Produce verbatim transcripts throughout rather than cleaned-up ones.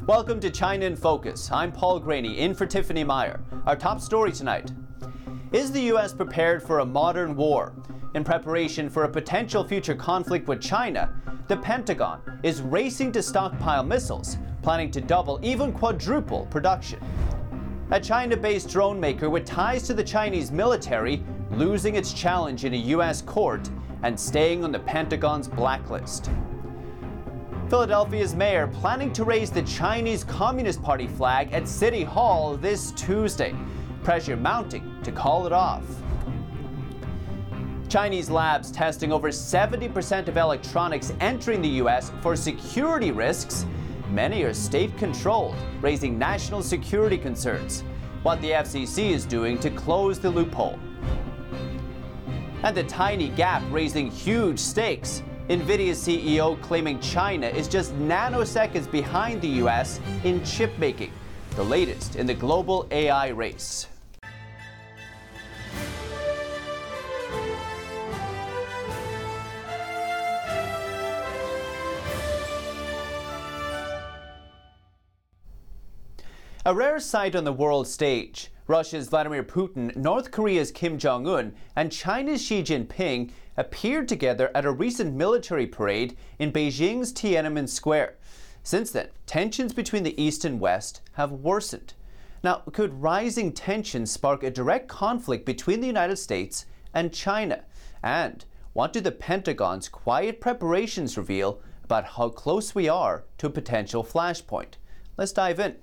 Welcome to China in Focus. I'm Paul Graney, in for Tiffany Meyer. Our top story tonight. Is the U S prepared for a modern war? In preparation for a potential future conflict with China, the Pentagon is racing to stockpile missiles, planning to double, even quadruple production. A China-based drone maker with ties to the Chinese military losing its challenge in a U S court and staying on the Pentagon's blacklist. Philadelphia's mayor planning to raise the Chinese Communist Party flag at City Hall this Tuesday. Pressure mounting to call it off. Chinese labs testing over seventy percent of electronics entering the U S for security risks. Many are state-controlled, raising national security concerns. What the F C C is doing to close the loophole. And the tiny gap raising huge stakes. NVIDIA's C E O claiming China is just nanoseconds behind the U S in chip making. The latest in the global A I race. A rare sight on the world stage. Russia's Vladimir Putin, North Korea's Kim Jong-un, and China's Xi Jinping appeared together at a recent military parade in Beijing's Tiananmen Square. Since then, tensions between the East and West have worsened. Now, could rising tensions spark a direct conflict between the United States and China? And what do the Pentagon's quiet preparations reveal about how close we are to a potential flashpoint? Let's dive in.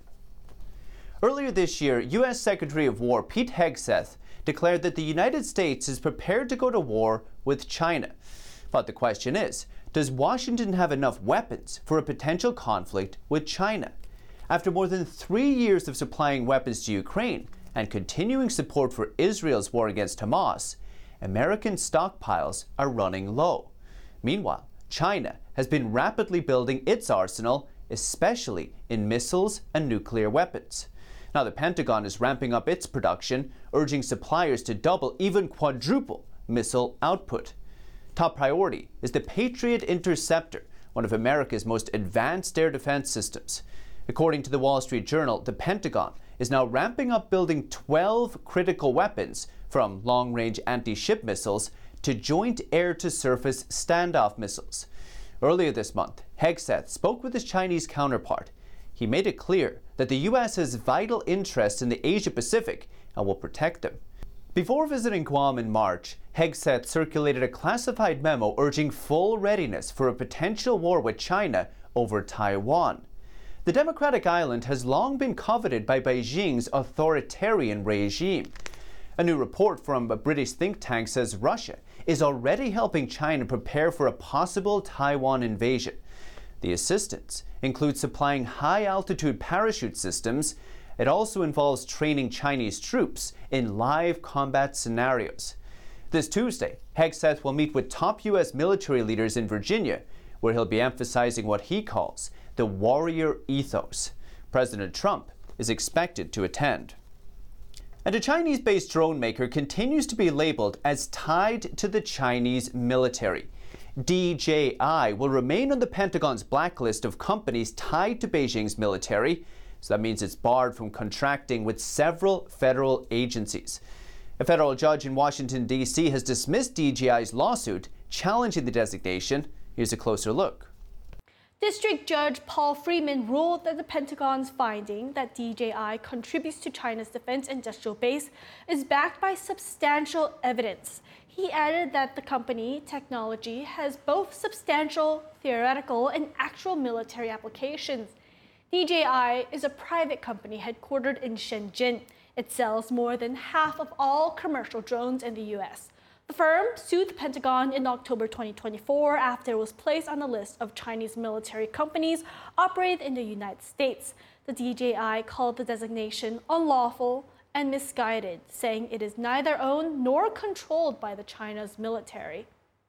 Earlier this year, U S Secretary of War Pete Hegseth declared that the United States is prepared to go to war with China. But the question is, does Washington have enough weapons for a potential conflict with China? After more than three years of supplying weapons to Ukraine and continuing support for Israel's war against Hamas, American stockpiles are running low. Meanwhile, China has been rapidly building its arsenal, especially in missiles and nuclear weapons. Now, the Pentagon is ramping up its production, urging suppliers to double, even quadruple, missile output. Top priority is the Patriot Interceptor, one of America's most advanced air defense systems. According to the Wall Street Journal, the Pentagon is now ramping up building twelve critical weapons, from long-range anti-ship missiles to joint air-to-surface standoff missiles. Earlier this month, Hegseth spoke with his Chinese counterpart. He made it clear that the U S has vital interests in the Asia-Pacific and will protect them. Before visiting Guam in March, Hegseth circulated a classified memo urging full readiness for a potential war with China over Taiwan. The democratic island has long been coveted by Beijing's authoritarian regime. A new report from a British think tank says Russia is already helping China prepare for a possible Taiwan invasion. The assistance includes supplying high-altitude parachute systems. It also involves training Chinese troops in live combat scenarios. This Tuesday, Hegseth will meet with top U S military leaders in Virginia, where he'll be emphasizing what he calls the warrior ethos. President Trump is expected to attend. And a Chinese-based drone maker continues to be labeled as tied to the Chinese military. D J I will remain on the Pentagon's blacklist of companies tied to Beijing's military, so that means it's barred from contracting with several federal agencies. A federal judge in Washington, D C has dismissed D J I's lawsuit challenging the designation. Here's a closer look. District Judge Paul Freeman ruled that the Pentagon's finding that D J I contributes to China's defense industrial base is backed by substantial evidence. He added that the company technology has both substantial theoretical and actual military applications. D J I is a private company headquartered in Shenzhen. It sells more than half of all commercial drones in the U S. The firm sued the Pentagon in October twenty twenty-four after it was placed on the list of Chinese military companies operating in the United States. The D J I called the designation unlawful and misguided, saying it is neither owned nor controlled by the China's military.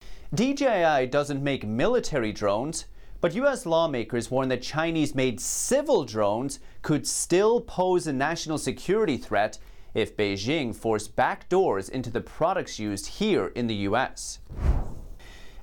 D J I doesn't make military drones, but U S lawmakers warn that Chinese-made civil drones could still pose a national security threat if Beijing forced back doors into the products used here in the U S.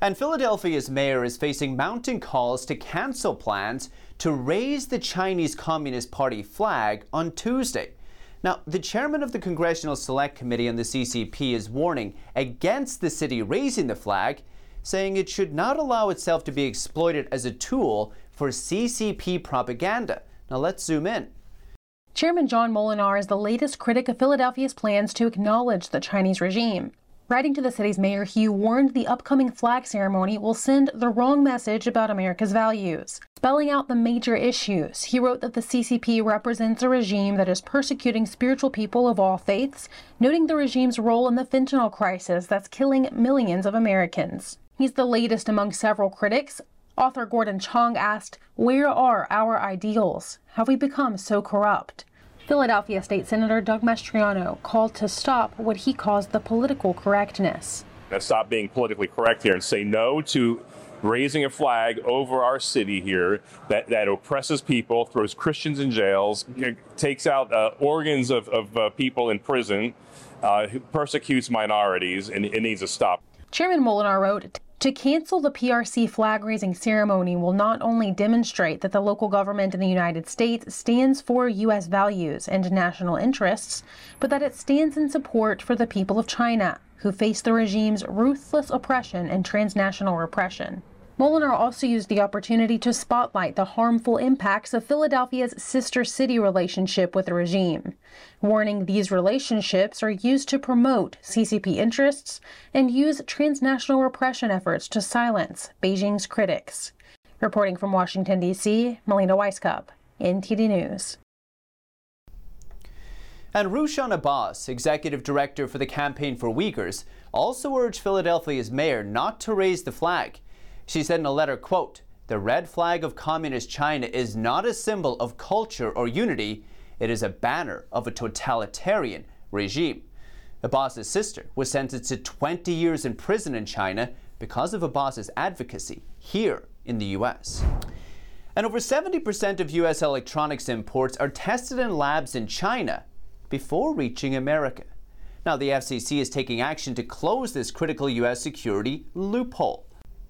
And Philadelphia's mayor is facing mounting calls to cancel plans to raise the Chinese Communist Party flag on Tuesday. Now, the chairman of the Congressional Select Committee on the C C P is warning against the city raising the flag, saying it should not allow itself to be exploited as a tool for C C P propaganda. Now let's zoom in. Chairman John Molinar is the latest critic of Philadelphia's plans to acknowledge the Chinese regime. Writing to the city's mayor, he warned the upcoming flag ceremony will send the wrong message about America's values. Spelling out the major issues, he wrote that the C C P represents a regime that is persecuting spiritual people of all faiths, noting the regime's role in the fentanyl crisis that's killing millions of Americans. He's the latest among several critics. Author Gordon Chong asked, "Where are our ideals? Have we become so corrupt?" Philadelphia State Senator Doug Mastriano called to stop what he calls the political correctness. Let's stop being politically correct here and say no to raising a flag over our city here that, that oppresses people, throws Christians in jails, takes out uh, organs of, of uh, people in prison, uh, persecutes minorities, and it needs to stop. Chairman Molinar wrote, "To cancel the P R C flag-raising ceremony will not only demonstrate that the local government in the United States stands for U S values and national interests, but that it stands in support for the people of China, who face the regime's ruthless oppression and transnational repression." Molinar also used the opportunity to spotlight the harmful impacts of Philadelphia's sister city relationship with the regime, warning these relationships are used to promote C C P interests and use transnational repression efforts to silence Beijing's critics. Reporting from Washington, D C, Melina Weisskopf, N T D News. And Rushan Abbas, executive director for the Campaign for Uyghurs, also urged Philadelphia's mayor not to raise the flag. She said in a letter, quote, "The red flag of communist China is not a symbol of culture or unity. It is a banner of a totalitarian regime." Abbas's sister was sentenced to twenty years in prison in China because of Abbas's advocacy here in the U S. And over seventy percent of U S electronics imports are tested in labs in China before reaching America. Now, the F C C is taking action to close this critical U S security loophole.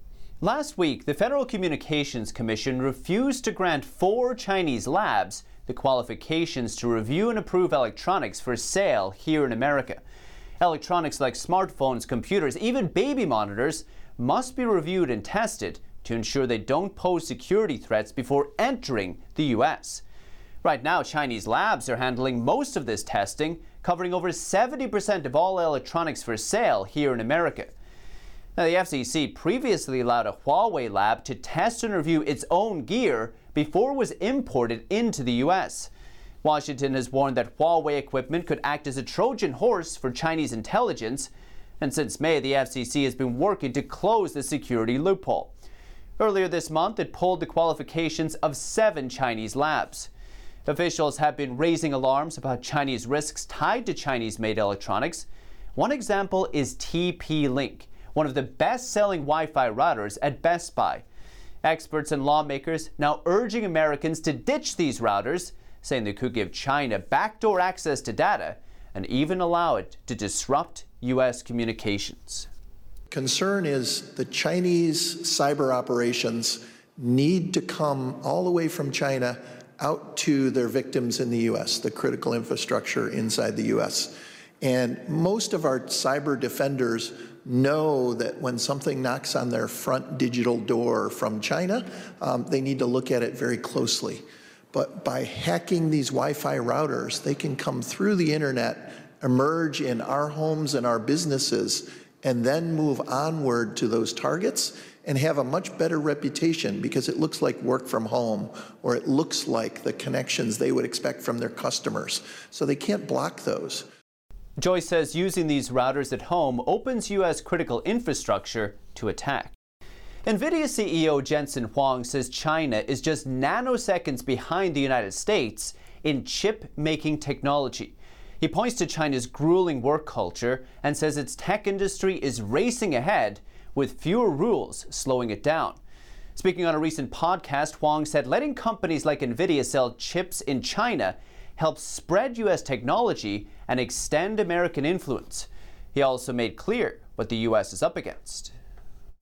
Last week, the Federal Communications Commission refused to grant four Chinese labs the qualifications to review and approve electronics for sale here in America. Electronics like smartphones, computers, even baby monitors must be reviewed and tested to ensure they don't pose security threats before entering the U S. Right now, Chinese labs are handling most of this testing, covering over seventy percent of all electronics for sale here in America. Now, the F C C previously allowed a Huawei lab to test and review its own gear before it was imported into the U S. Washington has warned that Huawei equipment could act as a Trojan horse for Chinese intelligence, and since May, the F C C has been working to close the security loophole. Earlier this month, it pulled the qualifications of seven Chinese labs. Officials have been raising alarms about Chinese risks tied to Chinese-made electronics. One example is T P-Link, one of the best-selling Wi-Fi routers at Best Buy. Experts and lawmakers now urging Americans to ditch these routers, saying they could give China backdoor access to data and even allow it to disrupt U S communications. Concern is the Chinese cyber operations need to come all the way from China out to their victims in the U S, the critical infrastructure inside the U S. And most of our cyber defenders know that when something knocks on their front digital door from China, um, they need to look at it very closely. But by hacking these Wi-Fi routers, they can come through the internet, emerge in our homes and our businesses, and then move onward to those targets and have a much better reputation because it looks like work from home, or it looks like the connections they would expect from their customers. So they can't block those. Joyce says using these routers at home opens U S critical infrastructure to attack. NVIDIA C E O Jensen Huang says China is just nanoseconds behind the United States in chip-making technology. He points to China's grueling work culture and says its tech industry is racing ahead with fewer rules slowing it down. Speaking on a recent podcast, Huang said letting companies like NVIDIA sell chips in China helps spread U S technology and extend American influence. He also made clear what the U S is up against.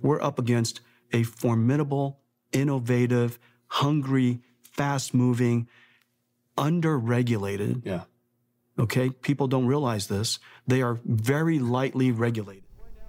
we're up against a formidable, innovative, hungry, fast-moving, under-regulated. Yeah. Okay, people don't realize this. They are very lightly regulated.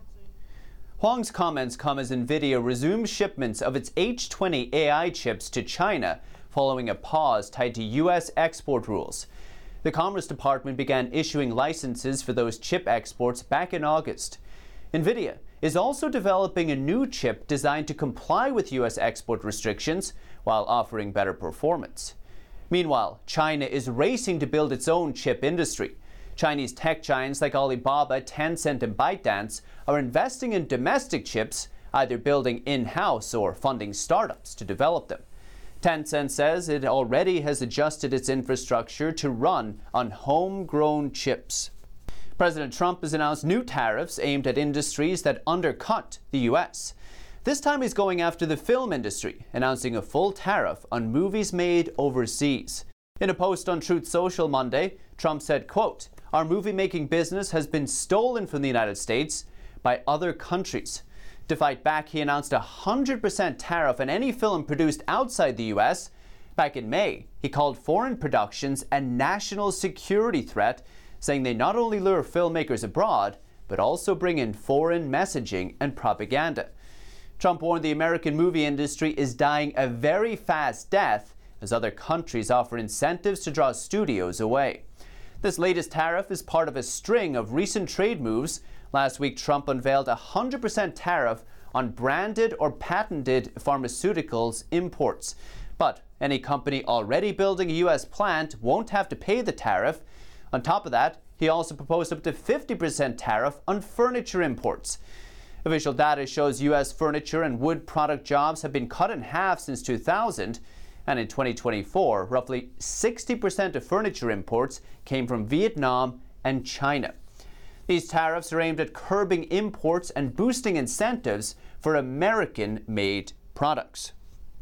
Huang's comments come as NVIDIA resumes shipments of its H twenty A I chips to China following a pause tied to U S export rules. The Commerce Department began issuing licenses for those chip exports back in August. NVIDIA is also developing a new chip designed to comply with U S export restrictions while offering better performance. Meanwhile, China is racing to build its own chip industry. Chinese tech giants like Alibaba, Tencent, and ByteDance are investing in domestic chips, either building in-house or funding startups to develop them. Tencent says it already has adjusted its infrastructure to run on homegrown chips. President Trump has announced new tariffs aimed at industries that undercut the U S. This time he's going after the film industry, announcing a full tariff on movies made overseas. In a post on Truth Social Monday, Trump said, quote, "Our movie-making business has been stolen from the United States by other countries." To fight back, he announced a one hundred percent tariff on any film produced outside the U S. Back in May, he called foreign productions a national security threat, saying they not only lure filmmakers abroad, but also bring in foreign messaging and propaganda. Trump warned the American movie industry is dying a very fast death as other countries offer incentives to draw studios away. This latest tariff is part of a string of recent trade moves. Last week, Trump unveiled a one hundred percent tariff on branded or patented pharmaceuticals imports. But any company already building a U S plant won't have to pay the tariff. On top of that, he also proposed up to fifty percent tariff on furniture imports. Official data shows U S furniture and wood product jobs have been cut in half since two thousand. And in twenty twenty-four, roughly sixty percent of furniture imports came from Vietnam and China. These tariffs are aimed at curbing imports and boosting incentives for American-made products.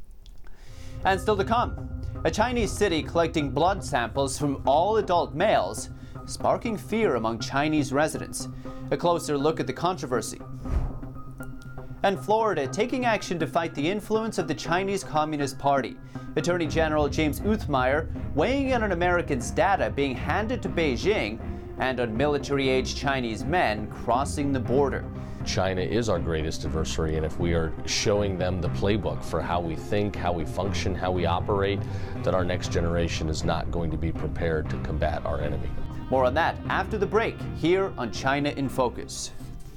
And still to come, a Chinese city collecting blood samples from all adult males, sparking fear among Chinese residents. A closer look at the controversy. And Florida taking action to fight the influence of the Chinese Communist Party. Attorney General James Uthmeier weighing in on Americans' data being handed to Beijing and on military-age Chinese men crossing the border. China is our greatest adversary, and if we are showing them the playbook for how we think, how we function, how we operate, then our next generation is not going to be prepared to combat our enemy. More on that after the break here on China in Focus.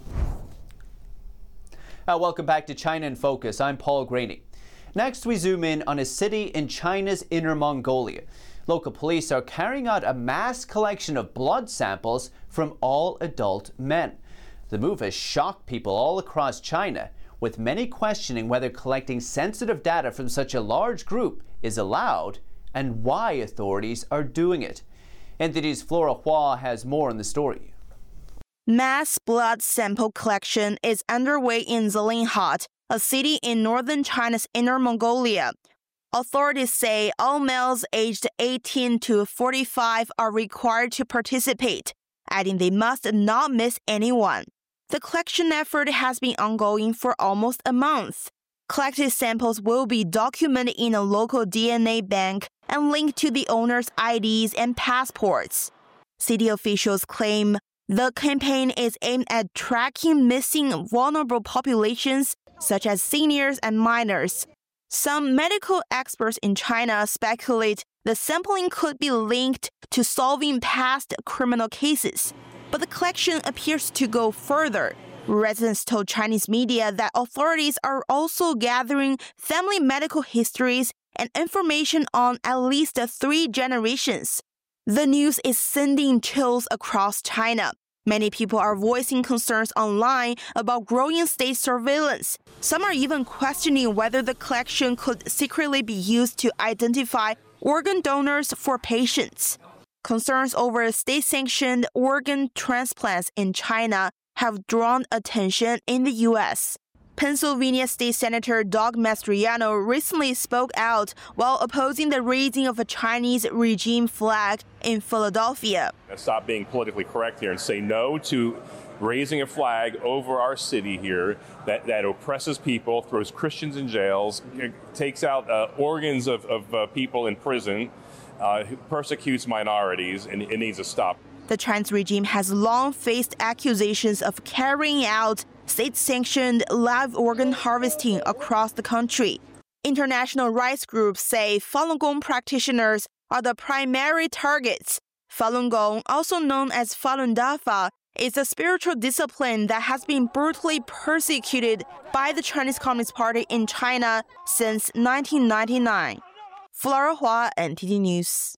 Uh, welcome back to China in Focus. I'm Paul Graney. Next, we zoom in on a city in China's Inner Mongolia. Local police are carrying out a mass collection of blood samples from all adult men. The move has shocked people all across China, with many questioning whether collecting sensitive data from such a large group is allowed and why authorities are doing it. N T D's Flora Hua has more on the story. Mass blood sample collection is underway in Zilinghat, a city in northern China's Inner Mongolia. Authorities say all males aged eighteen to forty-five are required to participate, adding they must not miss anyone. The collection effort has been ongoing for almost a month. Collected samples will be documented in a local D N A bank and linked to the owner's I Ds and passports. City officials claim the campaign is aimed at tracking missing vulnerable populations such as seniors and minors. Some medical experts in China speculate the sampling could be linked to solving past criminal cases. But the collection appears to go further. Residents told Chinese media that authorities are also gathering family medical histories and information on at least three generations. The news is sending chills across China. Many people are voicing concerns online about growing state surveillance. Some are even questioning whether the collection could secretly be used to identify organ donors for patients. Concerns over state-sanctioned organ transplants in China have drawn attention in the U S. Pennsylvania State Senator Doug Mastriano recently spoke out while opposing the raising of a Chinese regime flag in Philadelphia. Stop being politically correct here and say no to raising a flag over our city here that, that oppresses people, throws Christians in jails, takes out uh, organs of, of uh, people in prison, uh, persecutes minorities, and it needs to stop. The Chinese regime has long faced accusations of carrying out state-sanctioned live organ harvesting across the country. International rights groups say Falun Gong practitioners are the primary targets. Falun Gong, also known as Falun Dafa, is a spiritual discipline that has been brutally persecuted by the Chinese Communist Party in China since nineteen ninety-nine. Flora Hua, N T D News.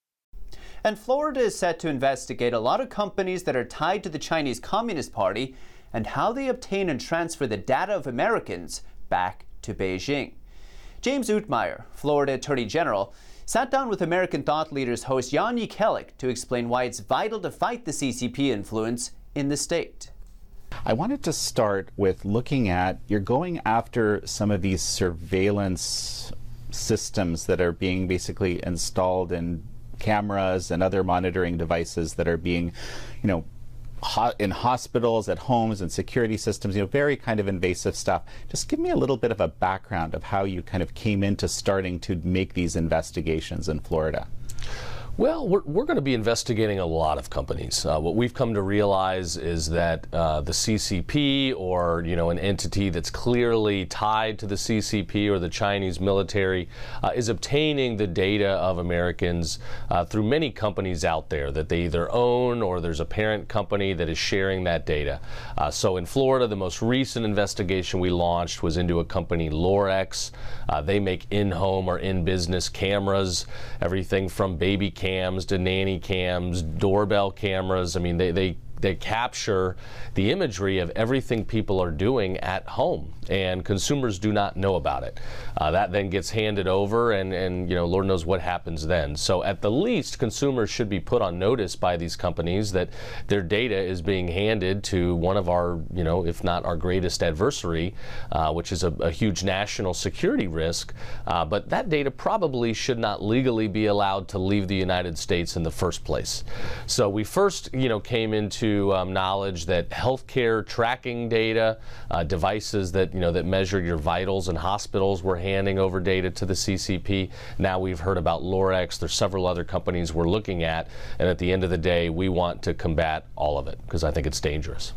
And Florida is set to investigate a lot of companies that are tied to the Chinese Communist Party and how they obtain and transfer the data of Americans back to Beijing. James Utmeyer, Florida Attorney General, sat down with American Thought Leaders host Jan Jekielek to explain why it's vital to fight the C C P influence in the state. I wanted to start with looking at, you're going after some of these surveillance systems that are being basically installed in cameras and other monitoring devices that are being, you know, ho- in hospitals, at homes, and security systems, you know, very kind of invasive stuff. Just give me a little bit of a background of how you kind of came into starting to make these investigations in Florida. Well, we're, we're going to be investigating a lot of companies. Uh, what we've come to realize is that uh, the C C P, or you know, an entity that's clearly tied to the C C P or the Chinese military, uh, is obtaining the data of Americans uh, through many companies out there that they either own or there's a parent company that is sharing that data. Uh, so in Florida, the most recent investigation we launched was into a company, Lorex. Uh, they make in-home or in-business cameras, everything from baby cameras cams to nanny cams, doorbell cameras. I mean, they, they, they capture the imagery of everything people are doing at home, and consumers do not know about it. Uh, that then gets handed over, and, and you know, Lord knows what happens then. So at the least, consumers should be put on notice by these companies that their data is being handed to one of our, you know, if not our greatest adversary, uh, which is a, a huge national security risk. Uh, but that data probably should not legally be allowed to leave the United States in the first place. So we first, you know, came into um, knowledge that healthcare tracking data, uh, devices that you know that measure your vitals in hospitals were handing over data to the C C P. Now we've heard about Lorex. There's several other companies we're looking at, and at the end of the day, we want to combat all of it because I think it's dangerous.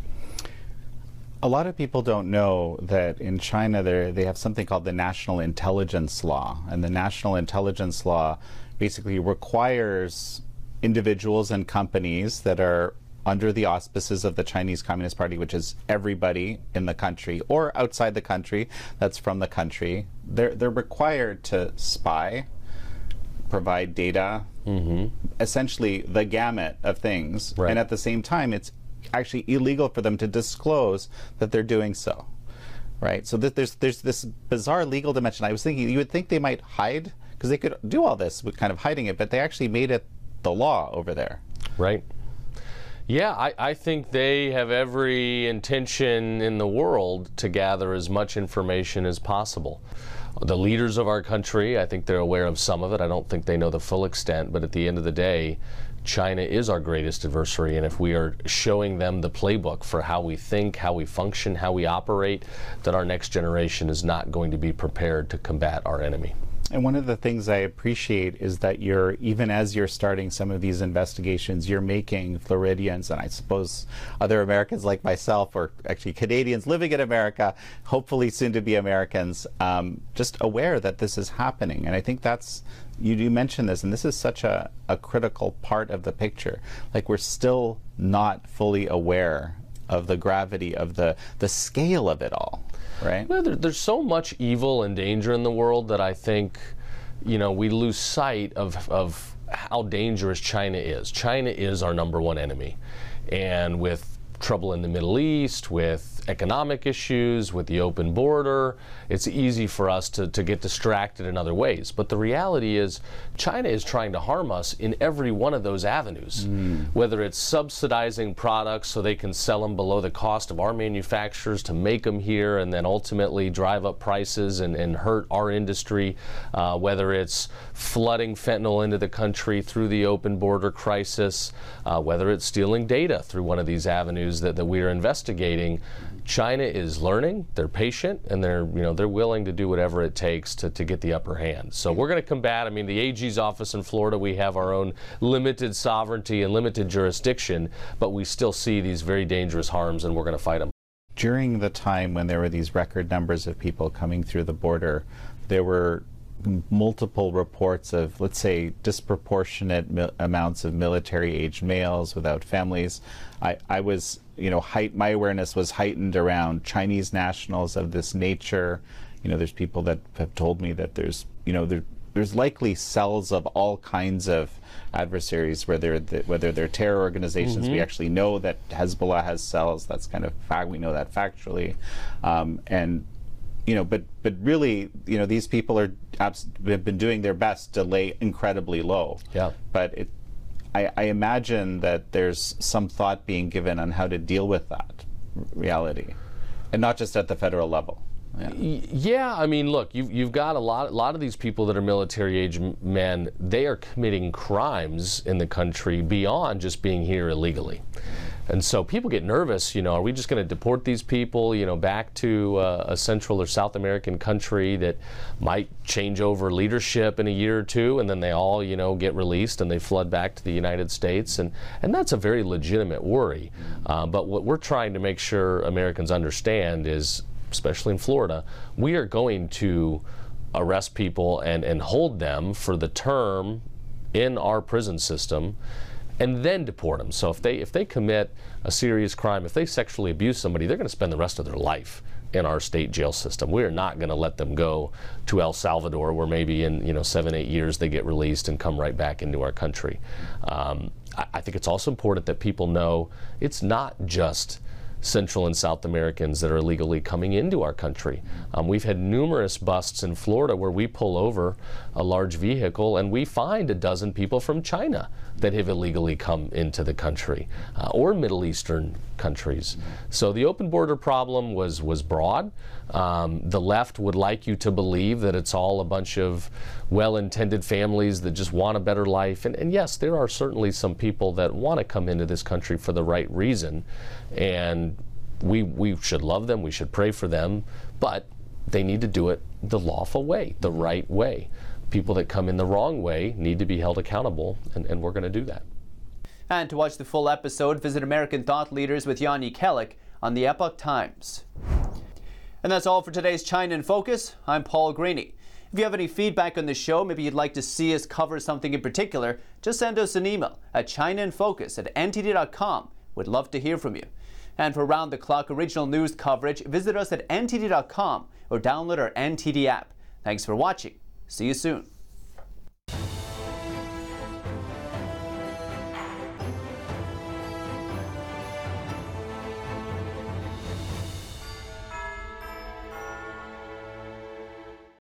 A lot of people don't know that in China they have something called the National Intelligence Law, and the National Intelligence Law basically requires individuals and companies that are under the auspices of the Chinese Communist Party, which is everybody in the country or outside the country that's from the country, they're, they're required to spy, provide data, mm-hmm. essentially the gamut of things. Right. And at the same time, it's actually illegal for them to disclose that they're doing so. Right? So th- there's, there's this bizarre legal dimension. I was thinking you would think they might hide, because they could do all this with kind of hiding it, but they actually made it the law over there. Right. Yeah, I, I think they have every intention in the world to gather as much information as possible. The leaders of our country, I think they're aware of some of it. I don't think they know the full extent, but at the end of the day, China is our greatest adversary, and if we are showing them the playbook for how we think, how we function, how we operate, then our next generation is not going to be prepared to combat our enemy. And one of the things I appreciate is that you're, even as you're starting some of these investigations, you're making Floridians, and I suppose other Americans like myself, or actually Canadians living in America, hopefully soon to be Americans, um, just aware that this is happening. And I think that's, you do mention this, and this is such a, a critical part of the picture. Like, we're still not fully aware of the gravity of the, the scale of it all. Right. Well, there, there's so much evil and danger in the world that I think, you know, we lose sight of, of how dangerous China is. China is our number one enemy. And with trouble in the Middle East, with economic issues, with the open border. It's easy for us to, to get distracted in other ways. But the reality is China is trying to harm us in every one of those avenues, mm. whether it's subsidizing products so they can sell them below the cost of our manufacturers to make them here and then ultimately drive up prices and, and hurt our industry, uh, whether it's flooding fentanyl into the country through the open border crisis, uh, whether it's stealing data through one of these avenues that, that we are investigating. China is learning, they're patient, and they're, you know, they're willing to do whatever it takes to, to get the upper hand. So we're going to combat, I mean, the A G's office in Florida, we have our own limited sovereignty and limited jurisdiction, but we still see these very dangerous harms, and we're going to fight them. During the time when there were these record numbers of people coming through the border, there were multiple reports of, let's say, disproportionate mi- amounts of military-aged males without families. I, I was, you know, height, my awareness was heightened around Chinese nationals of this nature. You know, there's people that have told me that there's, you know, there, there's likely cells of all kinds of adversaries, whether the, whether they're terror organizations. Mm-hmm. We actually know that Hezbollah has cells. That's kind of fact. We know that factually, um, and. You know, but but really, you know, these people are abs- have been doing their best to lay incredibly low. Yeah. But it, I, I imagine that there's some thought being given on how to deal with that reality, and not just at the federal level. Yeah. Yeah, I mean, look, you've, you've got a lot, a lot of these people that are military-age men. They are committing crimes in the country beyond just being here illegally. And so people get nervous, you know, are we just going to deport these people, you know, back to uh, a Central or South American country that might change over leadership in a year or two, and then they all, you know, get released and they flood back to the United States? And, and that's a very legitimate worry. Uh, but what we're trying to make sure Americans understand is, especially in Florida, we are going to arrest people and, and hold them for the term in our prison system, and then deport them. So if they if they commit a serious crime, if they sexually abuse somebody, they're going to spend the rest of their life in our state jail system. We are not going to let them go to El Salvador, where maybe in you know seven, eight years they get released and come right back into our country. Um, I, I think it's also important that people know it's not just Central and South Americans that are illegally coming into our country. Um, we've had numerous busts in Florida where we pull over a large vehicle and we find a dozen people from China that have illegally come into the country, uh, or Middle Eastern countries. So the open border problem was, was broad. Um, the left would like you to believe that it's all a bunch of well-intended families that just want a better life. And, and yes, there are certainly some people that want to come into this country for the right reason. And we we should love them, we should pray for them, but they need to do it the lawful way, the right way. People that come in the wrong way need to be held accountable, and, and we're going to do that. And to watch the full episode, visit American Thought Leaders with Yanni Kellick on the Epoch Times. And that's all for today's China in Focus. I'm Paul Greeny. If you have any feedback on the show, maybe you'd like to see us cover something in particular, just send us an email at chinainfocus at n t d dot com. We'd love to hear from you. And for round-the-clock original news coverage, visit us at n t d dot com or download our N T D app. Thanks for watching. See you soon.